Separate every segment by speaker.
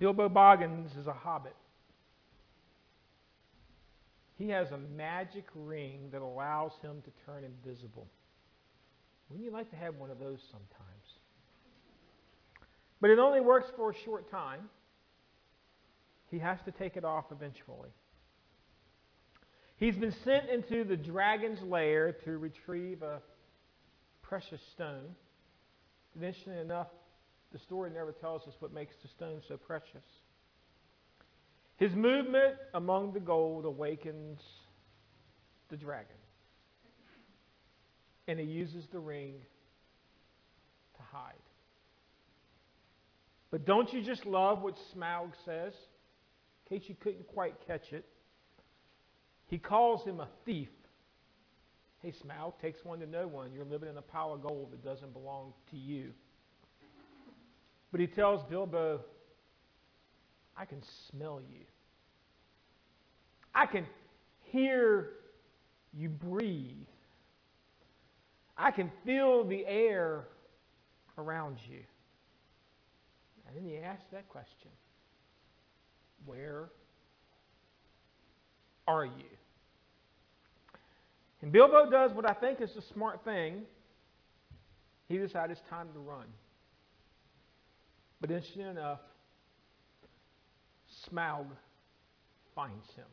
Speaker 1: Bilbo Baggins is a hobbit. He has a magic ring that allows him to turn invisible. Wouldn't you like to have one of those sometimes? But it only works for a short time. He has to take it off eventually. He's been sent into the dragon's lair to retrieve a precious stone. And interestingly enough, the story never tells us what makes the stone so precious. His movement among the gold awakens the dragon. And he uses the ring to hide. But don't you just love what Smaug says? In case you couldn't quite catch it. He calls him a thief. Hey, Smaug, takes one to know one. You're living in a pile of gold that doesn't belong to you. But he tells Bilbo, I can smell you. I can hear you breathe. I can feel the air around you. And then he asks that question. Where are you? And Bilbo does what I think is the smart thing. He decides it's time to run. But interestingly enough, Smaug finds him.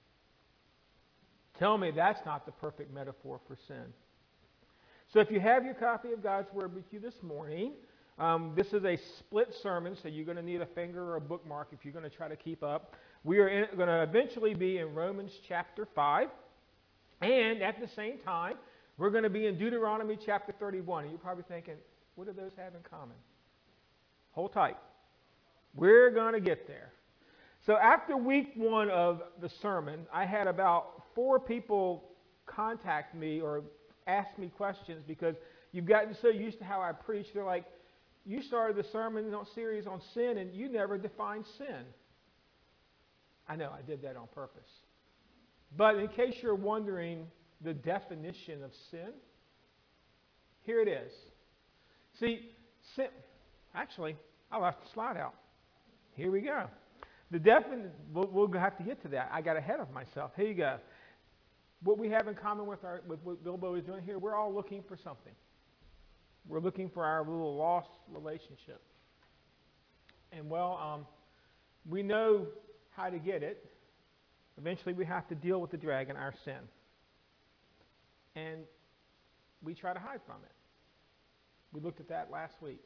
Speaker 1: Tell me that's not the perfect metaphor for sin. So if you have your copy of God's Word with you this morning, this is a split sermon, so you're going to need a finger or a bookmark if you're going to try to keep up. We are going to eventually be in Romans chapter 5. And at the same time, we're going to be in Deuteronomy chapter 31. And you're probably thinking, what do those have in common? Hold tight. We're going to get there. So after week 1 of the sermon, I had about 4 people contact me or ask me questions because you've gotten so used to how I preach. They're like, you started the sermon series on sin and you never defined sin. I know, I did that on purpose. But in case you're wondering the definition of sin, here it is. See, sin, actually, I left the slide out. Here we go. We'll have to get to that. I got ahead of myself. Here you go. What we have in common with what Bilbo is doing here, we're all looking for something. We're looking for our little lost relationship. And we know how to get it. Eventually we have to deal with the dragon, our sin. And we try to hide from it. We looked at that last week.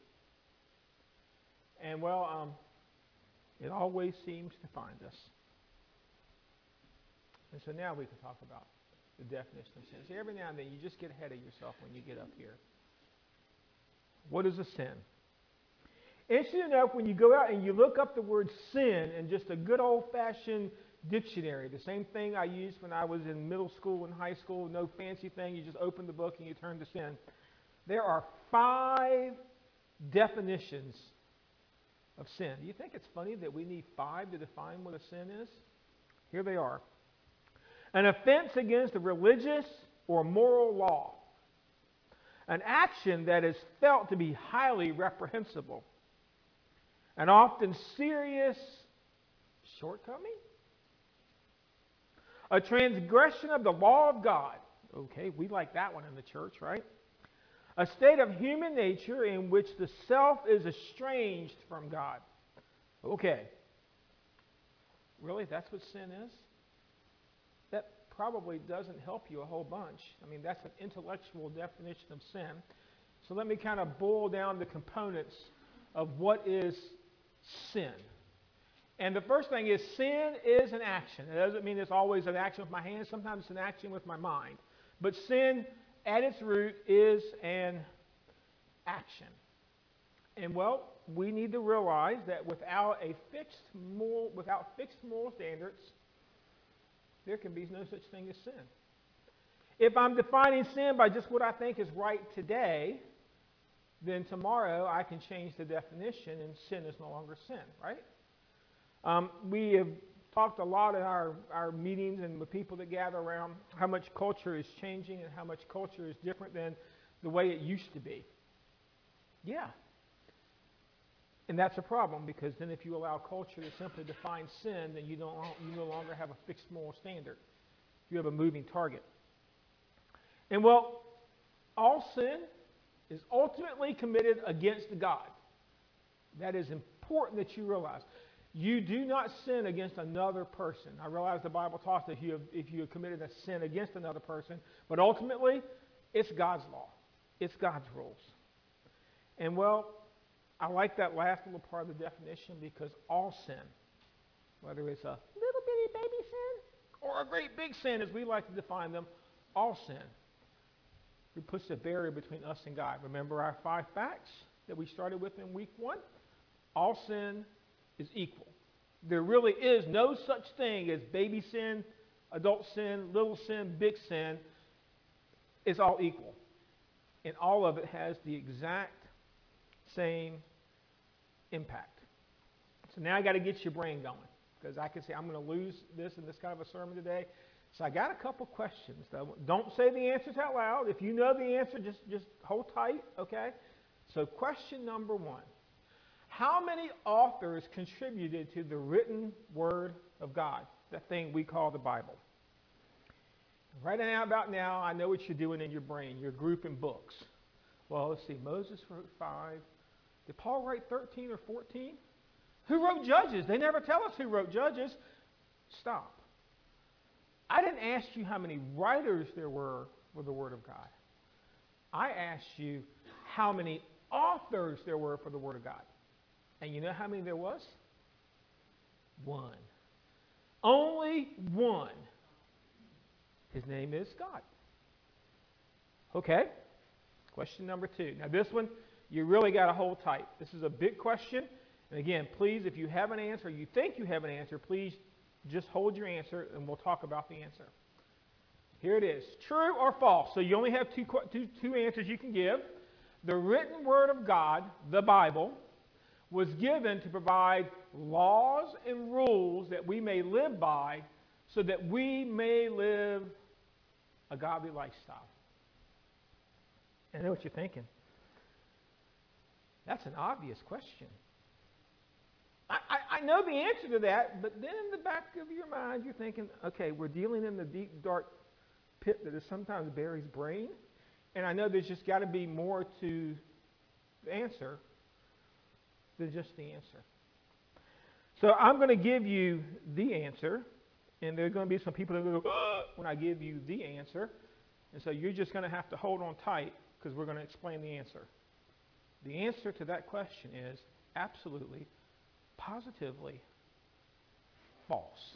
Speaker 1: And it always seems to find us. And so now we can talk about the definition of sin. See, every now and then you just get ahead of yourself when you get up here. What is a sin? Interesting enough, when you go out and you look up the word sin in just a good old-fashioned dictionary, the same thing I used when I was in middle school and high school, no fancy thing, you just open the book and you turn to sin. There are 5 definitions of sin. Do you think it's funny that we need 5 to define what a sin is? Here they are. An offense against a religious or moral law. An action that is felt to be highly reprehensible. An often serious shortcoming. A transgression of the law of God. Okay, we like that one in the church, right? A state of human nature in which the self is estranged from God. Okay. Really? That's what sin is? That probably doesn't help you a whole bunch. I mean, that's an intellectual definition of sin. So let me kind of boil down the components of what is sin. And the first thing is sin is an action. It doesn't mean it's always an action with my hands. Sometimes it's an action with my mind. But sin, at its root, is an action. And we need to realize that without fixed moral standards, there can be no such thing as sin. If I'm defining sin by just what I think is right today, then tomorrow I can change the definition and sin is no longer sin, right? We have talked a lot in our meetings and with people that gather around how much culture is changing and how much culture is different than the way it used to be. Yeah. And that's a problem, because then if you allow culture to simply define sin, then you no longer have a fixed moral standard. You have a moving target. And well, all sin is ultimately committed against God. That is important that you realize. You do not sin against another person. I realize the Bible talks that if you have committed a sin against another person, but ultimately, it's God's law. It's God's rules. And well, I like that last little part of the definition, because all sin, whether it's a little bitty baby sin or a great big sin, as we like to define them, all sin, it puts a barrier between us and God. Remember our 5 facts that we started with in week 1? All sin is equal. There really is no such thing as baby sin, adult sin, little sin, big sin. It's all equal. And all of it has the exact same impact. So now I got to get your brain going, because I can say I'm going to lose this in this kind of a sermon today. So I got a couple questions, though. Don't say the answers out loud. If you know the answer, just hold tight, okay? So question number 1. How many authors contributed to the written Word of God, that thing we call the Bible? Right now, about now, I know what you're doing in your brain. You're grouping books. Well, let's see. Moses wrote 5. Did Paul write 13 or 14? Who wrote Judges? They never tell us who wrote Judges. Stop. I didn't ask you how many writers there were for the Word of God. I asked you how many authors there were for the Word of God. And you know how many there was? 1. Only 1. His name is God. Okay. Question number 2. Now this one, you really got to hold tight. This is a big question. And again, please, if you have an answer, you think you have an answer, please just hold your answer and we'll talk about the answer. Here it is. True or false? So you only have two answers you can give. The written Word of God, the Bible, was given to provide laws and rules that we may live by, so that we may live a godly lifestyle. I know what you're thinking. That's an obvious question. I know the answer to that, but then in the back of your mind, you're thinking, okay, we're dealing in the deep, dark pit that is sometimes Barry's brain, and I know there's just got to be more to the answer than just the answer. So I'm going to give you the answer, and there are going to be some people that go, when I give you the answer, and so you're just going to have to hold on tight, because we're going to explain the answer. The answer to that question is absolutely, positively false.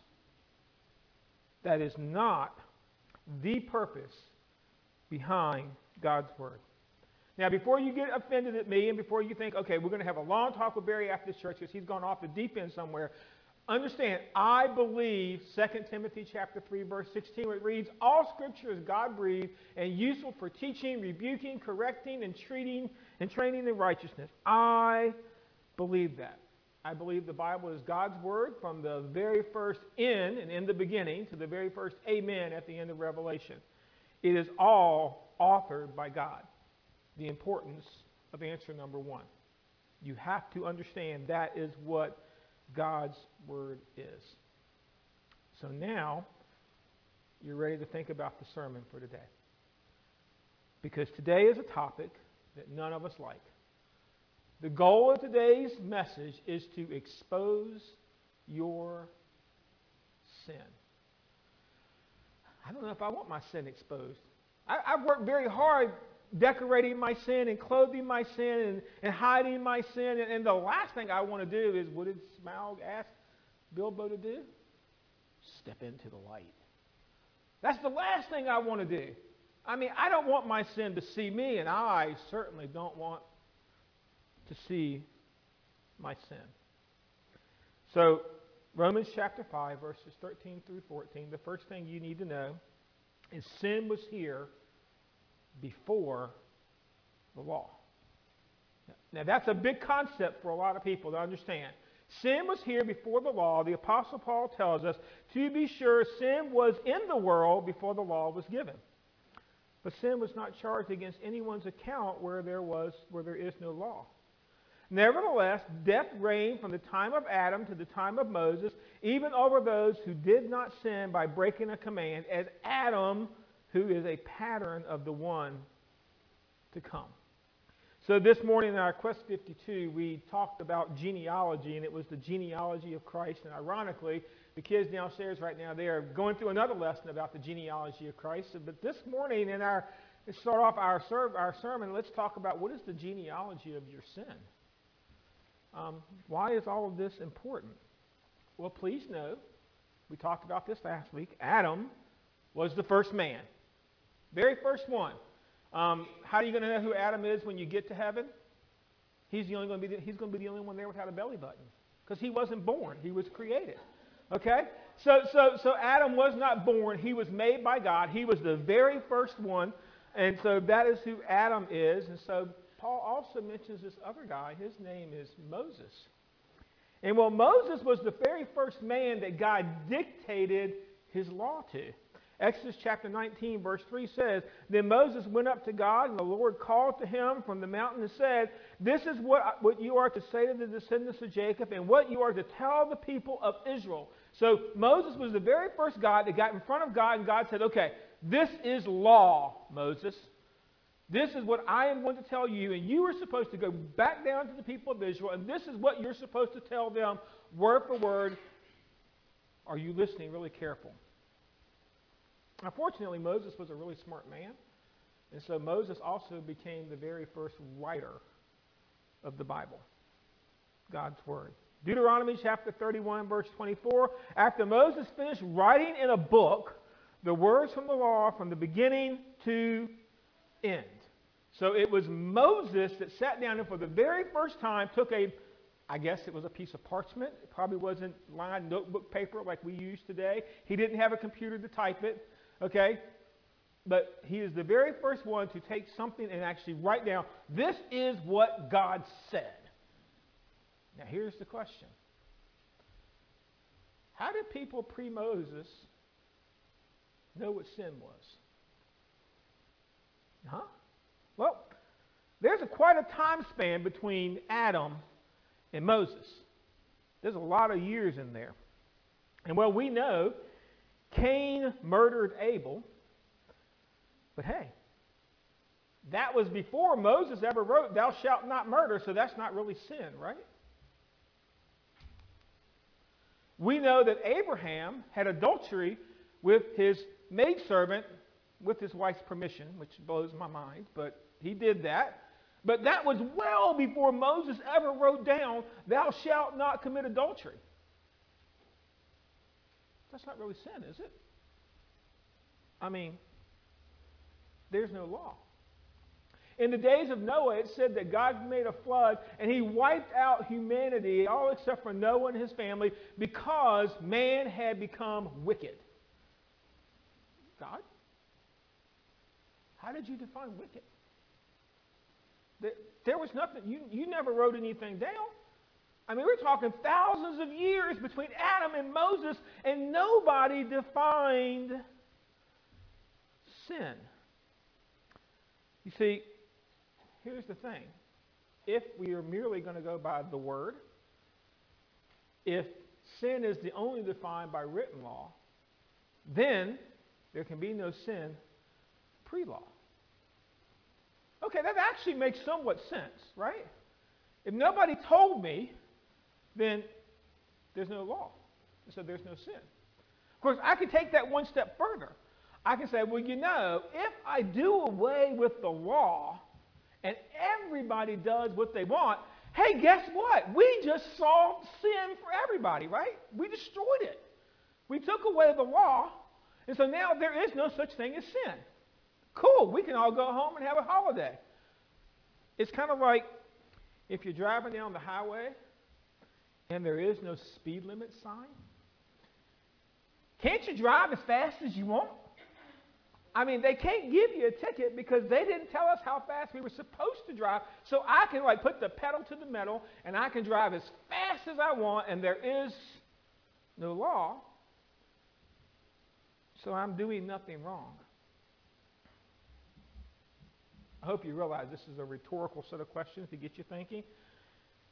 Speaker 1: That is not the purpose behind God's Word. Now, before you get offended at me and before you think, okay, we're going to have a long talk with Barry after this church because he's gone off the deep end somewhere, understand, I believe 2 Timothy chapter 3, verse 16, where it reads, all Scripture is God-breathed and useful for teaching, rebuking, correcting, and training in righteousness. I believe that. I believe the Bible is God's Word from the very first in and in the beginning to the very first amen at the end of Revelation. It is all authored by God. The importance of answer number 1. You have to understand that is what God's Word is. So now, you're ready to think about the sermon for today. Because today is a topic that none of us like. The goal of today's message is to expose your sin. I don't know if I want my sin exposed. I've worked very hard decorating my sin and clothing my sin and hiding my sin. And the last thing I want to do is, what did Smaug ask Bilbo to do? Step into the light. That's the last thing I want to do. I mean, I don't want my sin to see me, and I certainly don't want to see my sin. So, Romans chapter 5, verses 13 through 14, the first thing you need to know is sin was here before the law. Now, that's a big concept for a lot of people to understand. Sin was here before the law. The Apostle Paul tells us, to be sure, sin was in the world before the law was given. But sin was not charged against anyone's account where there is no law. Nevertheless, death reigned from the time of Adam to the time of Moses, even over those who did not sin by breaking a command, as Adam, who is a pattern of the one to come. So this morning in our Quest 52, we talked about genealogy, and it was the genealogy of Christ. And ironically, the kids downstairs right now, they are going through another lesson about the genealogy of Christ. But this morning, let's start off our sermon, let's talk about what is the genealogy of your sin. Why is all of this important? Well, please know, we talked about this last week, Adam was the first man. Very first one. How are you going to know who Adam is when you get to heaven? He's going to be the only one there without a belly button, because he wasn't born. He was created. Okay? So Adam was not born. He was made by God. He was the very first one. And so that is who Adam is. And so Paul also mentions this other guy. His name is Moses. And well, Moses was the very first man that God dictated his law to. Exodus chapter 19, verse 3 says, Then Moses went up to God, and the Lord called to him from the mountain and said, This is what you are to say to the descendants of Jacob, and what you are to tell the people of Israel. So Moses was the very first guy that got in front of God, and God said, Okay, this is law, Moses. This is what I am going to tell you, and you are supposed to go back down to the people of Israel, and this is what you're supposed to tell them word for word. Are you listening really careful? Unfortunately, Moses was a really smart man, and so Moses also became the very first writer of the Bible, God's Word. Deuteronomy chapter 31, verse 24, after Moses finished writing in a book the words from the law from the beginning to end. So it was Moses that sat down and for the very first time took I guess it was a piece of parchment. It probably wasn't lined notebook paper like we use today. He didn't have a computer to type it. Okay? But he is the very first one to take something and actually write down, this is what God said. Now here's the question. How did people pre-Moses know what sin was? Well, there's quite a time span between Adam and Moses. There's a lot of years in there. And well, we know Cain murdered Abel, but hey, that was before Moses ever wrote, thou shalt not murder, so that's not really sin, right? We know that Abraham had adultery with his maidservant with his wife's permission, which blows my mind, but he did that. But that was well before Moses ever wrote down, thou shalt not commit adultery. That's not really sin, is it? I mean, there's no law. In the days of Noah, it said that God made a flood and he wiped out humanity, all except for Noah and his family, because man had become wicked. God? How did you define wicked? There was nothing, you never wrote anything down. I mean, we're talking thousands of years between Adam and Moses, and nobody defined sin. You see, here's the thing. If we are merely going to go by the Word, if sin is the only defined by written law, then there can be no sin pre-law. Okay, that actually makes somewhat sense, right? If nobody told me, then there's no law. So there's no sin. Of course, I can take that one step further. I can say, well, you know, if I do away with the law and everybody does what they want, hey, guess what? We just solved sin for everybody, right? We destroyed it. We took away the law, and so now there is no such thing as sin. Cool, we can all go home and have a holiday. It's kind of like if you're driving down the highway and there is no speed limit sign. Can't you drive as fast as you want? I mean, they can't give you a ticket because they didn't tell us how fast we were supposed to drive. So I can put the pedal to the metal and I can drive as fast as I want, and there is no law. So I'm doing nothing wrong. I hope you realize this is a rhetorical set of questions to get you thinking.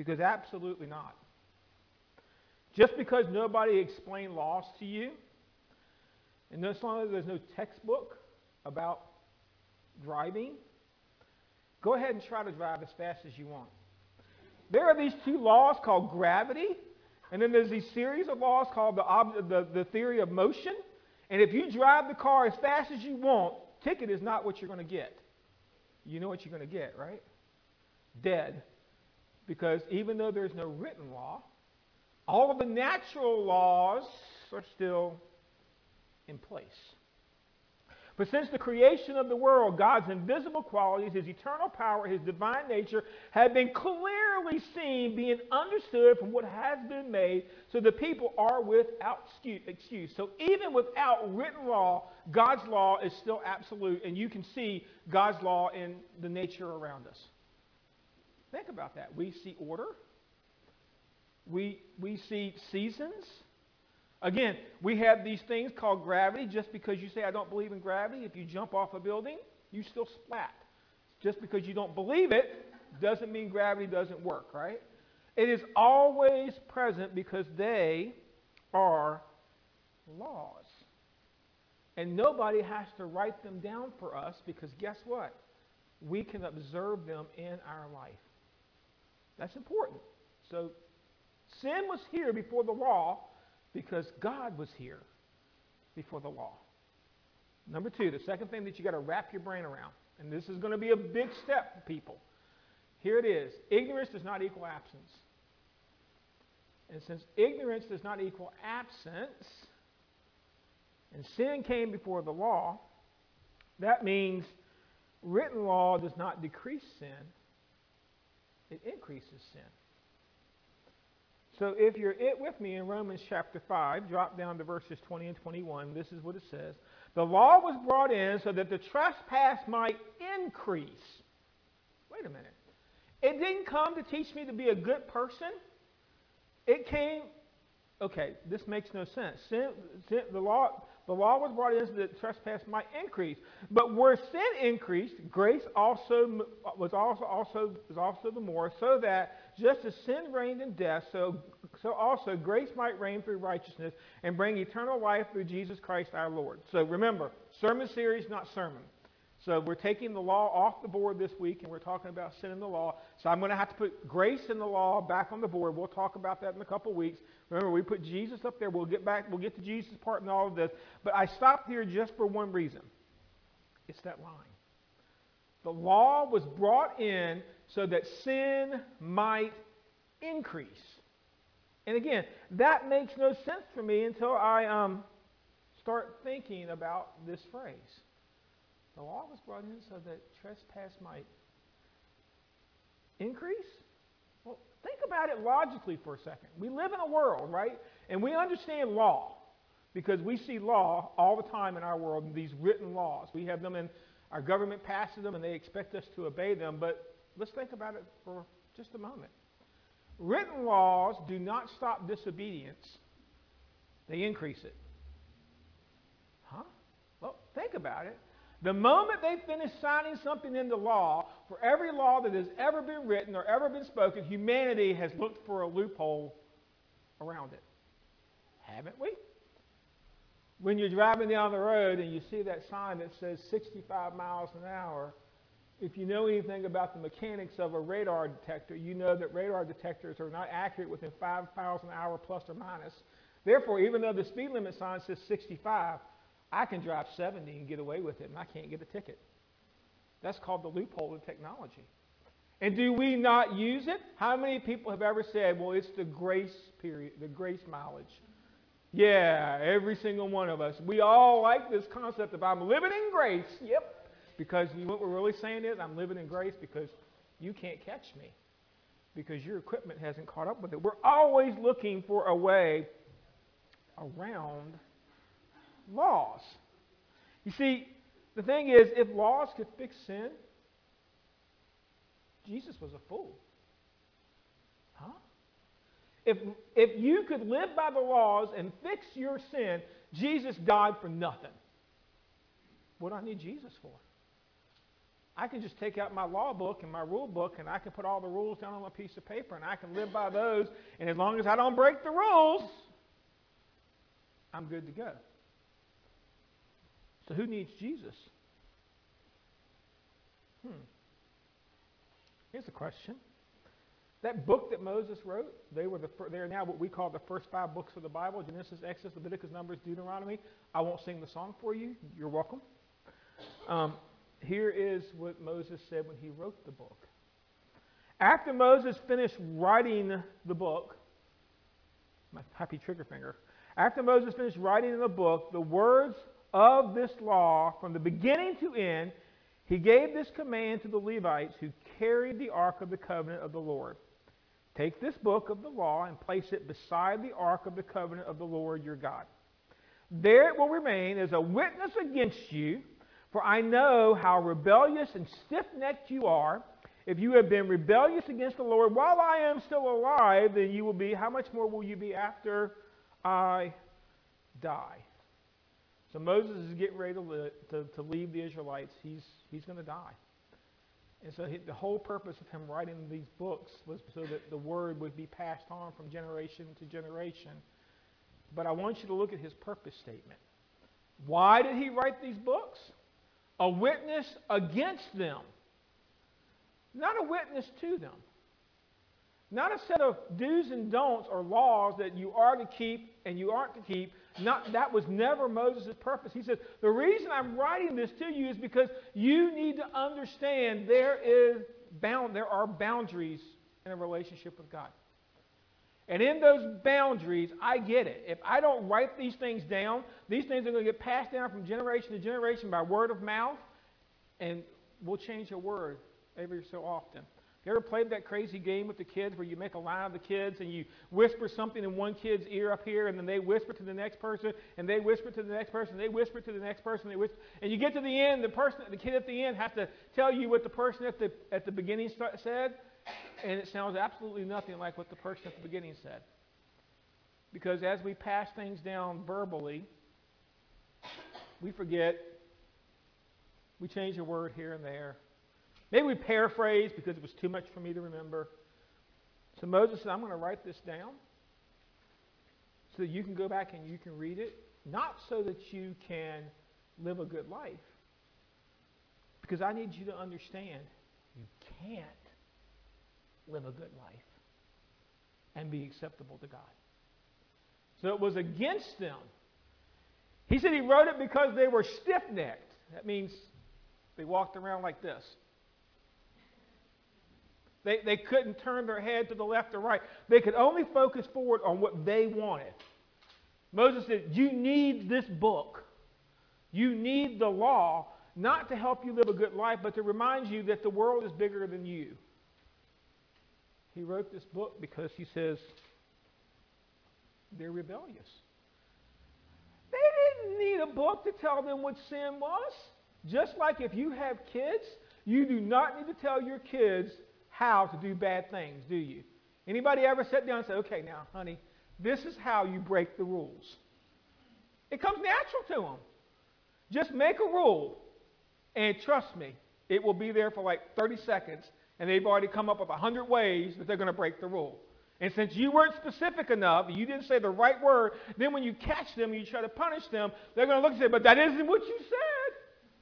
Speaker 1: Because absolutely not. Just because nobody explained laws to you, and as long as there's no textbook about driving, go ahead and try to drive as fast as you want. There are these two laws called gravity, and then there's these series of laws called the theory of motion. And if you drive the car as fast as you want, ticket is not what you're going to get. You know what you're going to get, right? Dead. Because even though there's no written law, all of the natural laws are still in place. But since the creation of the world, God's invisible qualities, his eternal power, his divine nature, have been clearly seen, being understood from what has been made, so the people are without excuse. So even without written law, God's law is still absolute, and you can see God's law in the nature around us. Think about that. We see order. We see seasons. Again, we have these things called gravity. Just because you say, I don't believe in gravity, if you jump off a building, you still splat. Just because you don't believe it doesn't mean gravity doesn't work, right? It is always present because they are laws. And nobody has to write them down for us because guess what? We can observe them in our life. That's important. So sin was here before the law, because God was here before the law. Number two, the second thing that you got to wrap your brain around, and this is going to be a big step for people. Here it is. Ignorance does not equal absence. And since ignorance does not equal absence, and sin came before the law, that means written law does not decrease sin, it increases sin. So if you're with me in Romans chapter 5, drop down to verses 20 and 21. This is what it says. The law was brought in so that the trespass might increase. Wait a minute. It didn't come to teach me to be a good person. It came, okay, this makes no sense. The law was brought in so that the trespass might increase. But where sin increased, grace also was also the more, so that just as sin reigned in death, so also grace might reign through righteousness and bring eternal life through Jesus Christ our Lord. So remember, sermon series, not sermon. So we're taking the law off the board this week, and we're talking about sin in the law. So I'm going to have to put grace in the law back on the board. We'll talk about that in a couple weeks. Remember, we put Jesus up there. We'll get to Jesus' part in all of this. But I stopped here just for one reason. It's that line. The law was brought in so that sin might increase. And again, that makes no sense for me until I start thinking about this phrase. The law was brought in so that trespass might increase? Well, think about it logically for a second. We live in a world, right? And we understand law because we see law all the time in our world, these written laws. We have them in our government passes them and they expect us to obey them. But let's think about it for just a moment. Written laws do not stop disobedience. They increase it. Huh? Well, think about it. The moment they finish signing something into law, for every law that has ever been written or ever been spoken, humanity has looked for a loophole around it. Haven't we? When you're driving down the road and you see that sign that says 65 miles an hour, if you know anything about the mechanics of a radar detector, you know that radar detectors are not accurate within 5 miles an hour plus or minus. Therefore, even though the speed limit sign says 65, I can drive 70 and get away with it, and I can't get a ticket. That's called the loophole in technology. And do we not use it? How many people have ever said, well, it's the grace period, the grace mileage? Yeah, every single one of us. We all like this concept of I'm living in grace. Yep. Because what we're really saying is I'm living in grace because you can't catch me. Because your equipment hasn't caught up with it. We're always looking for a way around laws. You see, the thing is, if laws could fix sin, Jesus was a fool. Huh? If you could live by the laws and fix your sin, Jesus died for nothing. What do I need Jesus for? I can just take out my law book and my rule book, and I can put all the rules down on a piece of paper, and I can live by those, and as long as I don't break the rules, I'm good to go. So who needs Jesus? Here's a question. That book that Moses wrote, they are now what we call the first 5 books of the Bible: Genesis, Exodus, Leviticus, Numbers, Deuteronomy. I won't sing the song for you. You're welcome. Here is what Moses said when he wrote the book. After Moses finished writing the book, my happy trigger finger, after Moses finished writing the book, the words of this law from the beginning to end, he gave this command to the Levites who carried the ark of the covenant of the Lord. Take this book of the law and place it beside the ark of the covenant of the Lord your God. There it will remain as a witness against you, for I know how rebellious and stiff-necked you are. If you have been rebellious against the Lord while I am still alive, then you will be, how much more will you be after I die? So Moses is getting ready to leave the Israelites. He's going to die. And so the whole purpose of him writing these books was so that the word would be passed on from generation to generation. But I want you to look at his purpose statement. Why did he write these books? A witness against them. Not a witness to them. Not a set of do's and don'ts or laws that you are to keep and you aren't to keep. That was never Moses' purpose. He said, the reason I'm writing this to you is because you need to understand there are boundaries in a relationship with God. And in those boundaries, I get it. If I don't write these things down, these things are going to get passed down from generation to generation by word of mouth, and we'll change a word every so often. You ever played that crazy game with the kids where you make a line of the kids and you whisper something in one kid's ear up here, and then they whisper to the next person, and they whisper to the next person, and they whisper to the next person, and you get to the end, the kid at the end has to tell you what the person at the beginning said, and it sounds absolutely nothing like what the person at the beginning said. Because as we pass things down verbally, we forget, we change a word here and there. Maybe we paraphrase because it was too much for me to remember. So Moses said, I'm going to write this down so that you can go back and you can read it, not so that you can live a good life, because I need you to understand you can't live a good life and be acceptable to God. So it was against them. He said he wrote it because they were stiff-necked. That means they walked around like this. They couldn't turn their head to the left or right. They could only focus forward on what they wanted. Moses said, you need this book. You need the law, not to help you live a good life, but to remind you that the world is bigger than you. He wrote this book because he says they're rebellious. They didn't need a book to tell them what sin was. Just like if you have kids, you do not need to tell your kids how to do bad things, do you? Anybody ever sit down and say, okay, now, honey, this is how you break the rules? It comes natural to them. Just make a rule, and trust me, it will be there for like 30 seconds, and they've already come up with 100 ways that they're going to break the rule. And since you weren't specific enough, you didn't say the right word, then when you catch them and you try to punish them, they're going to look and say, but that isn't what you said.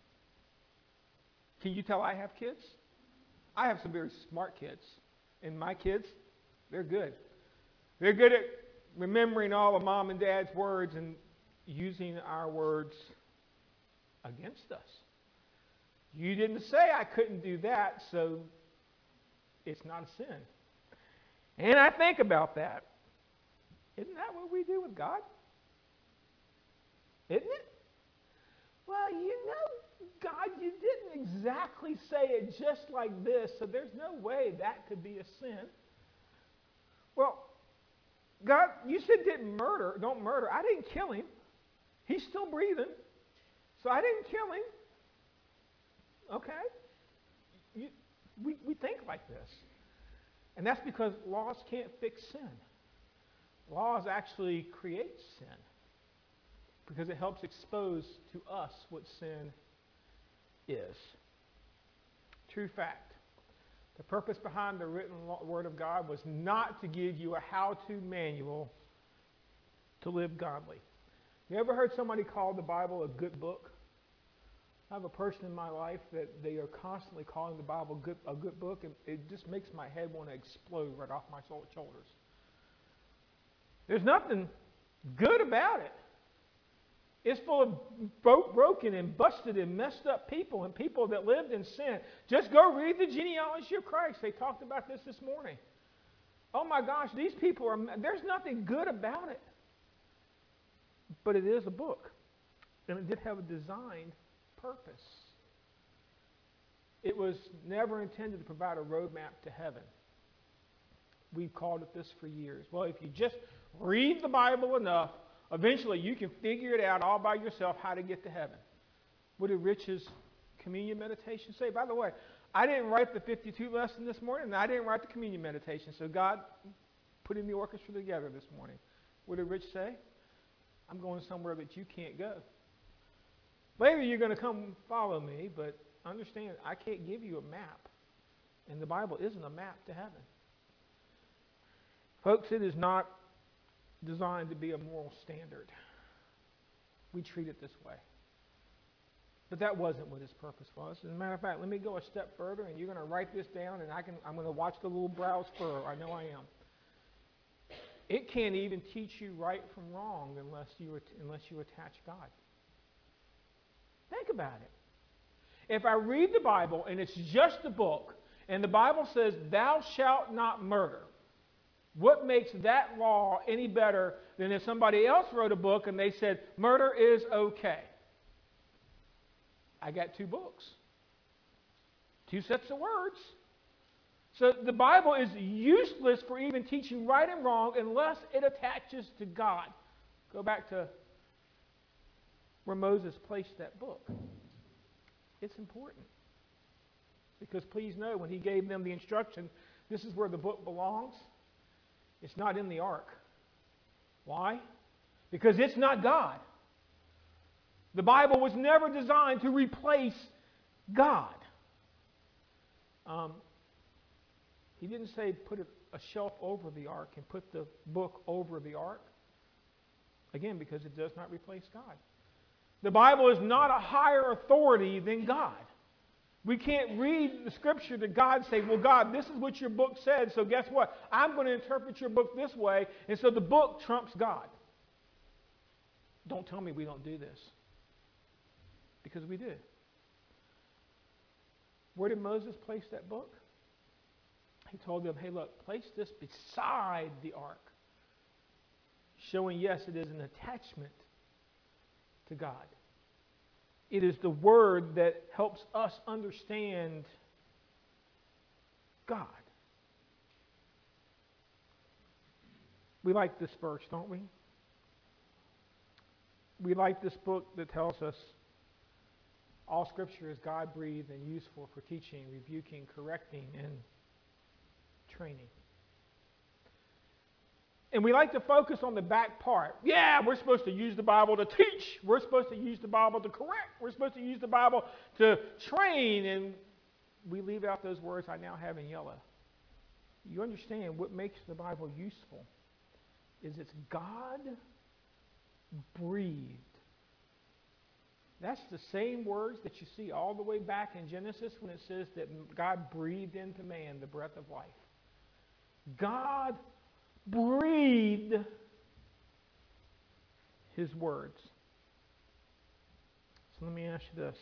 Speaker 1: Can you tell I have kids? I have some very smart kids. And my kids, they're good. They're good at remembering all of mom and dad's words and using our words against us. You didn't say I couldn't do that, so it's not a sin. And I think about that. Isn't that what we do with God? Isn't it? Well, you know, God, you didn't exactly say it just like this, so there's no way that could be a sin. Well, God, you said don't murder. I didn't kill him. He's still breathing, so I didn't kill him. Okay? We think like this. And that's because laws can't fix sin. Laws actually create sin because it helps expose to us what sin is. True fact. The purpose behind the written Word of God was not to give you a how-to manual to live godly. You ever heard somebody call the Bible a good book? I have a person in my life that they are constantly calling the Bible a good book, and it just makes my head want to explode right off my shoulders. There's nothing good about it. It's full of broken and busted and messed up people and people that lived in sin. Just go read the genealogy of Christ. They talked about this morning. Oh my gosh, these people there's nothing good about it. But it is a book. And it did have a designed purpose. It was never intended to provide a roadmap to heaven. We've called it this for years. Well, if you just read the Bible enough, eventually you can figure it out all by yourself how to get to heaven. What did Rich's communion meditation say? By the way, I didn't write the 52 lesson this morning, and I didn't write the communion meditation, so God put in the orchestra together this morning. What did Rich say? I'm going somewhere that you can't go. Later you're going to come follow me, but understand I can't give you a map, and the Bible isn't a map to heaven. Folks, it is not designed to be a moral standard. We treat it this way. But that wasn't what its purpose was. As a matter of fact, let me go a step further, and you're going to write this down, and I'm going to watch the little brows furrow. I know I am. It can't even teach you right from wrong unless you attach God. Think about it. If I read the Bible, and it's just a book, and the Bible says, "Thou shalt not murder," what makes that law any better than if somebody else wrote a book and they said, murder is okay? I got two books. Two sets of words. So the Bible is useless for even teaching right and wrong unless it attaches to God. Go back to where Moses placed that book. It's important. Because please know, when he gave them the instruction, this is where the book belongs. It's not in the ark. Why? Because it's not God. The Bible was never designed to replace God. He didn't say put a shelf over the ark and put the book over the ark. Again, because it does not replace God. The Bible is not a higher authority than God. We can't read the scripture to God and say, well, God, this is what your book said, so guess what? I'm going to interpret your book this way, and so the book trumps God. Don't tell me we don't do this. Because we do. Where did Moses place that book? He told them, hey, look, place this beside the ark. Showing, yes, it is an attachment to God. It is the word that helps us understand God. We like this verse, don't we? We like this book that tells us all Scripture is God-breathed and useful for teaching, rebuking, correcting, and training. And we like to focus on the back part. Yeah, we're supposed to use the Bible to teach. We're supposed to use the Bible to correct. We're supposed to use the Bible to train. And we leave out those words I now have in yellow. You understand what makes the Bible useful is it's God-breathed. That's the same words that you see all the way back in Genesis when it says that God breathed into man the breath of life. God breathed his words. So let me ask you this.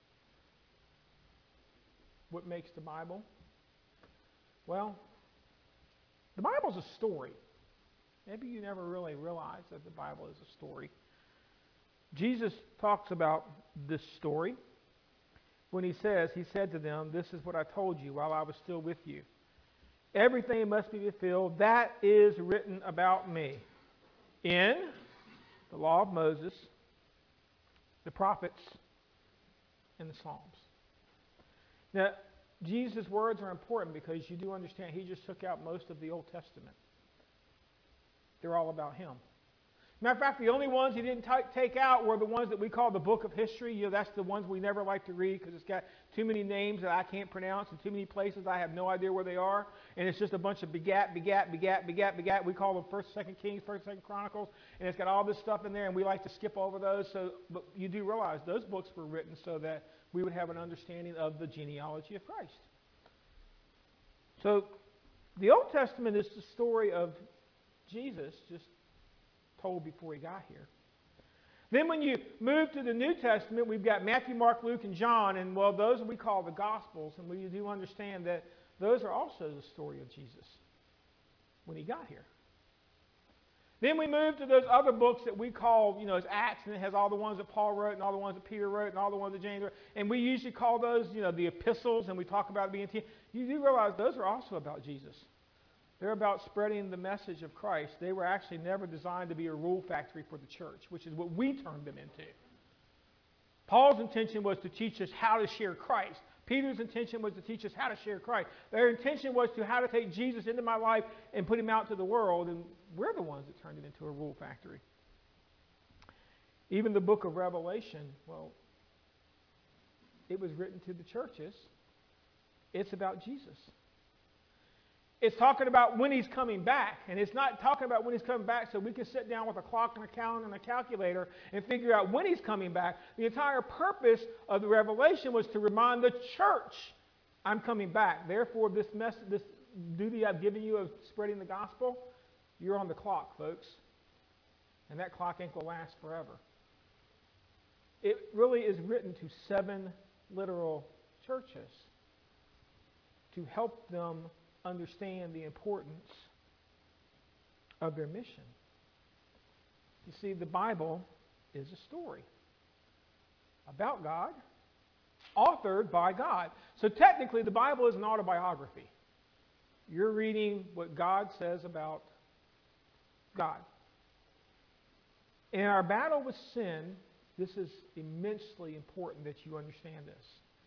Speaker 1: What makes the Bible? Well, the Bible's a story. Maybe you never really realized that the Bible is a story. Jesus talks about this story when he said to them, this is what I told you while I was still with you. Everything must be fulfilled that is written about me in the law of Moses, the prophets, and the Psalms. Now, Jesus' words are important because you do understand he just took out most of the Old Testament. They're all about him. Matter of fact, the only ones he didn't take out were the ones that we call the book of history. You know, that's the ones we never like to read because it's got too many names that I can't pronounce and too many places I have no idea where they are. And it's just a bunch of begat. We call them 1st, 2nd Kings, 1st, 2nd Chronicles. And it's got all this stuff in there, and we like to skip over those. But you do realize those books were written so that we would have an understanding of the genealogy of Christ. So the Old Testament is the story of Jesus just told before he got here. Then when you move to the New Testament, we've got Matthew, Mark, Luke, and John, and well, those we call the Gospels, and we do understand that those are also the story of Jesus when he got here. Then we move to those other books that we call, you know, as Acts, and it has all the ones that Paul wrote, and all the ones that Peter wrote, and all the ones that James wrote, and we usually call those, you know, the epistles, and we talk about it being 10. You do realize those are also about Jesus. They're about spreading the message of Christ. They were actually never designed to be a rule factory for the church, which is what we turned them into. Paul's intention was to teach us how to share Christ. Peter's intention was to teach us how to share Christ. Their intention was to how to take Jesus into my life and put him out to the world, and we're the ones that turned it into a rule factory. Even the book of Revelation, well, it was written to the churches. It's about Jesus. It's talking about when he's coming back. And it's not talking about when he's coming back so we can sit down with a clock and a calendar and a calculator and figure out when he's coming back. The entire purpose of the Revelation was to remind the church, I'm coming back. Therefore, this duty I've given you of spreading the gospel, you're on the clock, folks. And that clock ain't going to last forever. It really is written to 7 literal churches to help them understand the importance of their mission. You see, the Bible is a story about God, authored by God. So technically, the Bible is an autobiography. You're reading what God says about God. In our battle with sin, this is immensely important that you understand this.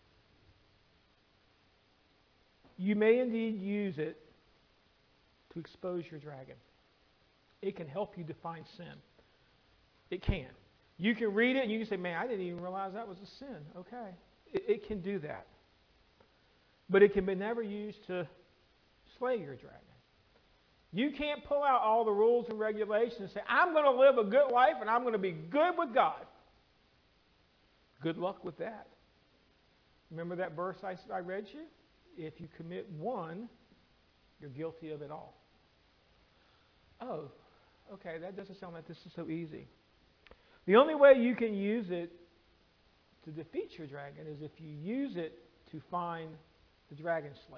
Speaker 1: You may indeed use it to expose your dragon. It can help you define sin. It can. You can read it and you can say, man, I didn't even realize that was a sin. Okay. It can do that. But it can be never used to slay your dragon. You can't pull out all the rules and regulations and say, I'm going to live a good life and I'm going to be good with God. Good luck with that. Remember that verse I read you? If you commit one, you're guilty of it all. Oh, okay, that doesn't sound like this is so easy. The only way you can use it to defeat your dragon is if you use it to find the dragon slayer.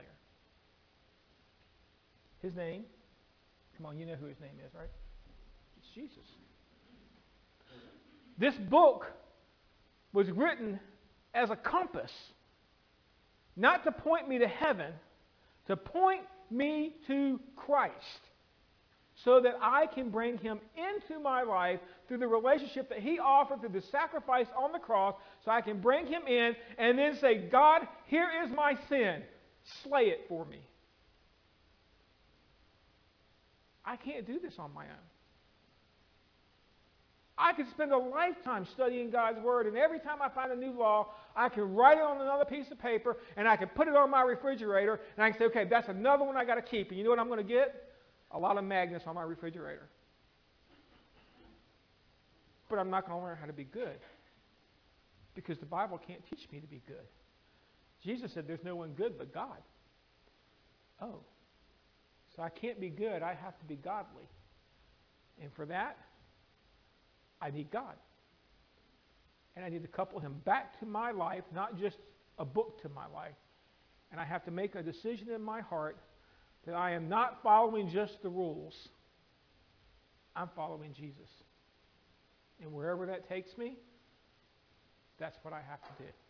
Speaker 1: His name, come on, you know who his name is, right? It's Jesus. This book was written as a compass. Not to point me to heaven, to point me to Christ, so that I can bring him into my life through the relationship that he offered through the sacrifice on the cross, so I can bring him in and then say, God, here is my sin. Slay it for me. I can't do this on my own. I could spend a lifetime studying God's Word, and every time I find a new law, I can write it on another piece of paper, and I can put it on my refrigerator, and I can say, okay, that's another one I got to keep. And you know what I'm going to get? A lot of magnets on my refrigerator. But I'm not going to learn how to be good, because the Bible can't teach me to be good. Jesus said there's no one good but God. Oh, so I can't be good. I have to be godly. And for that, I need God. And I need to couple him back to my life, not just a book to my life. And I have to make a decision in my heart that I am not following just the rules. I'm following Jesus. And wherever that takes me, that's what I have to do.